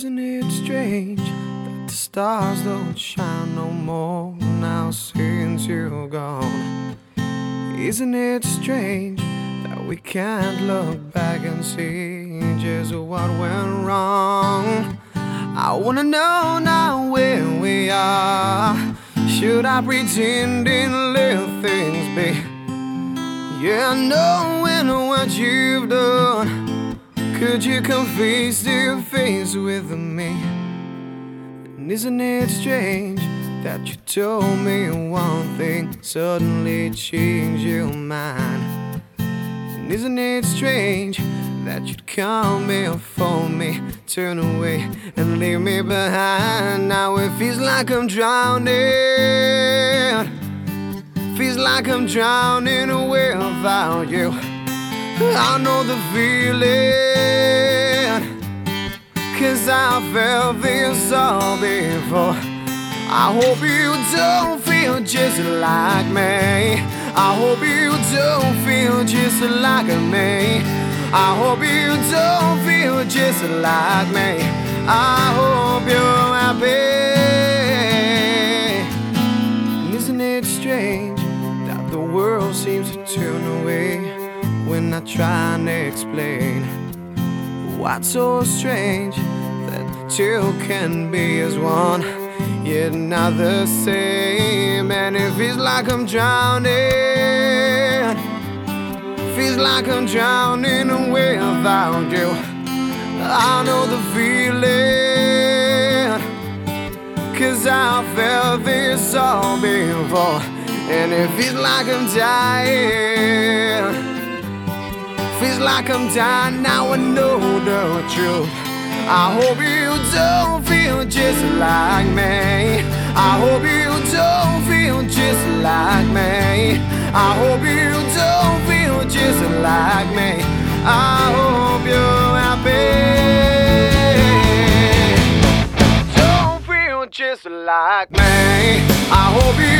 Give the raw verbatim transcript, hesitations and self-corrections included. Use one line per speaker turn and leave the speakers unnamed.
Isn't it strange that the stars don't shine no more now since you're gone? Isn't it strange that we can't look back and see just what went wrong? I wanna know now where we are. Should I pretend and let things be? Yeah, knowing what you've done, could you come face to face with me? And isn't it strange that you told me one thing, suddenly changed your mind? And isn't it strange that you'd call me or phone me, turn away and leave me behind? Now it feels like I'm drowning, feels like I'm drowning without you. I know the feeling, 'cause I felt this all before. I hope you don't feel just like me. I hope you don't feel just like me. I hope you don't feel just like me. I hope you're happy. And isn't it strange that the world seems to turn away when I try and explain what's so strange that two can be as one, yet not the same? And it feels like I'm drowning, feels like I'm drowning without you. I know the feeling, 'cause I felt this all before. And it feels like I'm dying, feels like I'm dying, now I know the truth. I hope you don't feel just like me. I hope you don't feel just like me. I hope you don't feel just like me. I hope you're happy. Don't feel just like me. I hope you